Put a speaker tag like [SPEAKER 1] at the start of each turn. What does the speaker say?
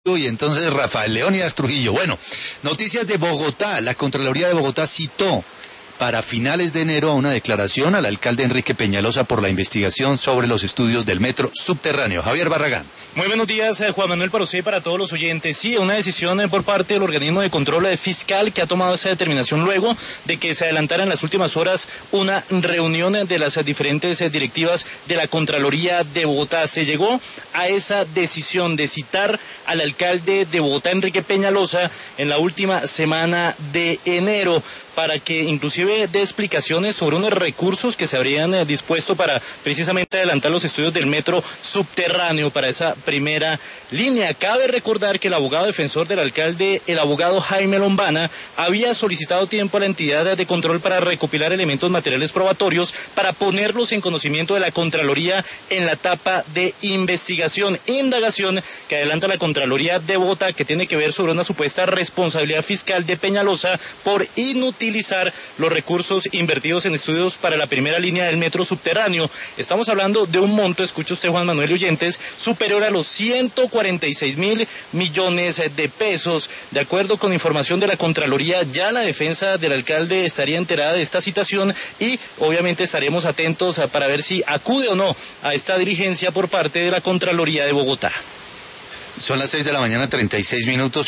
[SPEAKER 1] Y entonces Rafael Leónidas Trujillo. Bueno, noticias de Bogotá. La Contraloría de Bogotá citó para finales de enero a una declaración al alcalde Enrique Peñalosa por la investigación sobre los estudios del metro subterráneo. Javier Barragán.
[SPEAKER 2] Muy buenos días, Juan Manuel, para usted y para todos los oyentes. Sí, una decisión por parte del organismo de control fiscal que ha tomado esa determinación luego de que se adelantara en las últimas horas una reunión de las diferentes directivas de la Contraloría de Bogotá. Se llegó a esa decisión de citar al alcalde de Bogotá, Enrique Peñalosa, en la última semana de enero, para que inclusive dé explicaciones sobre unos recursos que se habrían dispuesto para precisamente adelantar los estudios del metro subterráneo para esa primera línea. Cabe recordar que el abogado defensor del alcalde, el abogado Jaime Lombana, había solicitado tiempo a la entidad de control para recopilar elementos materiales probatorios para ponerlos en conocimiento de la Contraloría en la etapa de investigación, indagación que adelanta la Contraloría de Bogotá, que tiene que ver sobre una supuesta responsabilidad fiscal de Peñalosa por inutilizar los recursos invertidos en estudios para la primera línea del metro subterráneo. Estamos hablando de un monto, escuche usted, Juan Manuel y oyentes, superior a los 146.000 millones de pesos. De acuerdo con información de la Contraloría, ya la defensa del alcalde estaría enterada de esta citación y obviamente estaremos atentos para ver si acude o no a esta diligencia por parte de la Contraloría de Bogotá.
[SPEAKER 1] Son las 6 de la mañana, 36 minutos.